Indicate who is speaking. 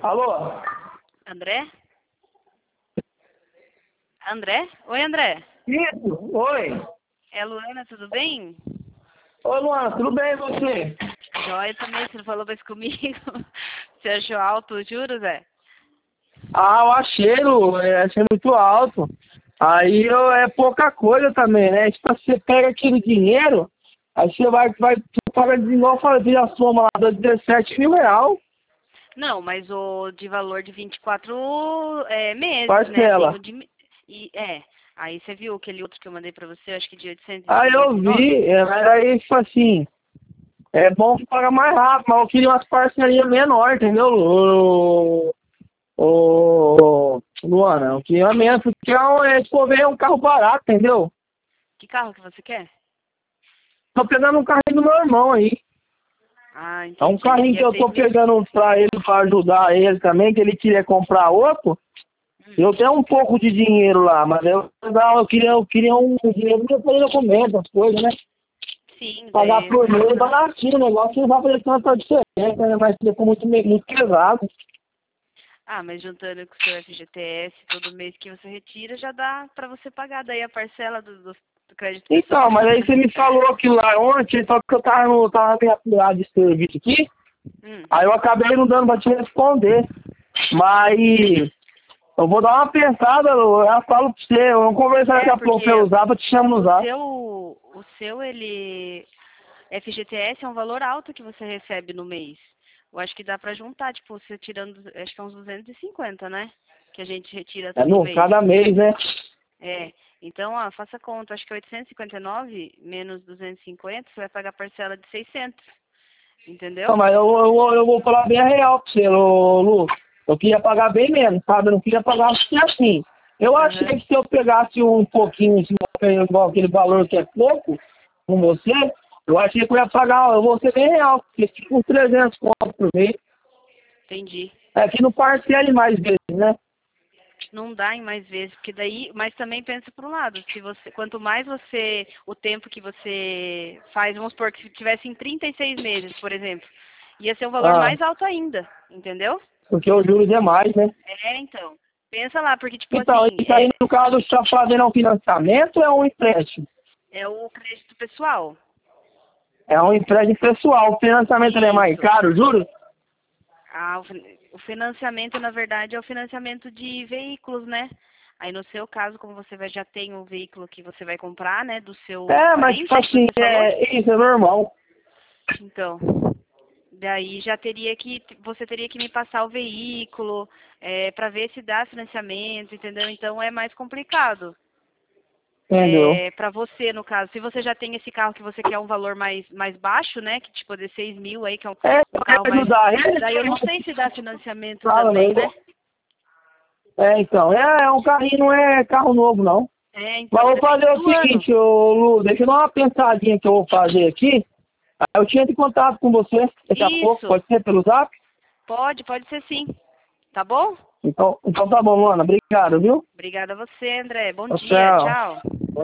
Speaker 1: Alô?
Speaker 2: André? André? Oi, André.
Speaker 1: Isso, oi.
Speaker 2: É a Luana, tudo bem?
Speaker 1: Oi, Luana, tudo bem e você?
Speaker 2: Joia também, você não falou mais comigo. Você achou alto os juros, é?
Speaker 1: Ah, eu achei, Lu, achei muito alto. Aí é pouca coisa também, né? Tipo, você pega aquele dinheiro, aí você vai pagar de igual eu falei, a soma lá dos 17 mil reais,
Speaker 2: Não, mas o de valor de 24 meses, né? Tem
Speaker 1: parcela.
Speaker 2: o de... aí você viu aquele outro que eu mandei pra você, acho que de
Speaker 1: Aí eu
Speaker 2: 859?
Speaker 1: vi, mas aí, tipo assim, é bom que paga mais rápido, mas eu queria umas parcelinhas menores, entendeu, Lu? Luana, eu queria menos, porque tipo, é um carro barato, entendeu?
Speaker 2: Que carro que você quer?
Speaker 1: Tô pegando um carrinho do meu irmão aí.
Speaker 2: Ah,
Speaker 1: É um
Speaker 2: entendi.
Speaker 1: carrinho
Speaker 2: E
Speaker 1: que
Speaker 2: é
Speaker 1: eu tô
Speaker 2: 6.000?
Speaker 1: pegando pra ele, pra ajudar ele também, que ele queria comprar outro. Eu tenho um pouco de dinheiro lá, mas eu queria um dinheiro pra fazer documento, as coisas, né?
Speaker 2: Sim,
Speaker 1: Pagar
Speaker 2: daí
Speaker 1: por mês,
Speaker 2: não.
Speaker 1: baratinho, o negócio não vai fazer tanta diferença, né? Vai ser muito pesado.
Speaker 2: Ah, mas juntando com o seu FGTS, todo mês que você retira, já dá pra você pagar daí a parcela do crédito
Speaker 1: Então,
Speaker 2: pessoal.
Speaker 1: mas aí você me falou aquilo lá ontem, só que eu tava meio apurado de serviço aqui,
Speaker 2: Hum,
Speaker 1: aí eu acabei não dando pra te responder. Mas eu vou dar uma pensada, Lu, eu falo pra você, eu vou conversar daqui a pouco
Speaker 2: porque
Speaker 1: pelo zap, eu te chamo no
Speaker 2: o
Speaker 1: zap.
Speaker 2: seu, FGTS é um valor alto que você recebe no mês. Eu acho que dá pra juntar, tipo, você tirando, acho que é uns 250, né? Que a gente retira
Speaker 1: É
Speaker 2: todo
Speaker 1: no
Speaker 2: mês.
Speaker 1: cada mês, né?
Speaker 2: É. Então, ó, faça conta, acho que 859 menos 250, você vai pagar parcela de 600,
Speaker 1: Não,
Speaker 2: entendeu?
Speaker 1: mas eu vou falar bem a real pra você, Lu. Eu queria pagar bem menos, sabe? Eu não queria pagar assim. Eu achei
Speaker 2: Aham.
Speaker 1: que se eu pegasse um pouquinho, igual aquele valor que é pouco, com você, eu achei que eu ia pagar, eu vou ser bem real, porque tipo uns 300 conto por mês.
Speaker 2: Entendi.
Speaker 1: É que não parcele mais vezes, né?
Speaker 2: Não dá em mais vezes, porque daí, mas também pensa por um lado, se você, quanto mais você, o tempo que você faz, vamos supor que se tivesse em 36 meses, por exemplo, ia ser um valor
Speaker 1: Ah,
Speaker 2: mais alto ainda, entendeu?
Speaker 1: porque os juros é mais, né?
Speaker 2: Então, pensa lá, porque tipo
Speaker 1: Então,
Speaker 2: assim,
Speaker 1: isso aí no caso está fazendo um financiamento ou é um empréstimo?
Speaker 2: é o crédito pessoal.
Speaker 1: É um empréstimo pessoal. O financiamento não é mais
Speaker 2: Isso.
Speaker 1: caro, juro?
Speaker 2: O financiamento, na verdade, é o financiamento de veículos, né? Aí no seu caso, como você já tem o veículo que você vai comprar, né, do seu
Speaker 1: É, mas tipo
Speaker 2: parente que
Speaker 1: assim,
Speaker 2: você falou,
Speaker 1: isso é normal.
Speaker 2: então, daí já você teria que me passar o veículo, para ver se dá financiamento, entendeu? Então é mais complicado.
Speaker 1: Entendeu?
Speaker 2: Para você, no caso, se você já tem esse carro que você quer um valor mais baixo, né? Que tipo de 6 mil aí, que é
Speaker 1: É,
Speaker 2: um
Speaker 1: quer
Speaker 2: carro mais.
Speaker 1: ajudar ele,
Speaker 2: Daí eu não sei se dá financiamento
Speaker 1: fala
Speaker 2: também,
Speaker 1: mesmo.
Speaker 2: né?
Speaker 1: Então, é um carrinho, não é carro novo, não. Mas
Speaker 2: Então,
Speaker 1: vou fazer
Speaker 2: depende
Speaker 1: o
Speaker 2: do ano.
Speaker 1: seguinte, ô, Lu, deixa eu dar uma pensadinha que eu vou fazer aqui. Aí eu tinha de contato com você daqui a pouco,
Speaker 2: Isso,
Speaker 1: pode ser pelo zap?
Speaker 2: pode ser sim. Tá bom?
Speaker 1: Então tá bom, Luana. Obrigado, viu?
Speaker 2: Obrigada a você, André. Bom
Speaker 1: Tchau,
Speaker 2: dia,
Speaker 1: tchau.
Speaker 2: tchau.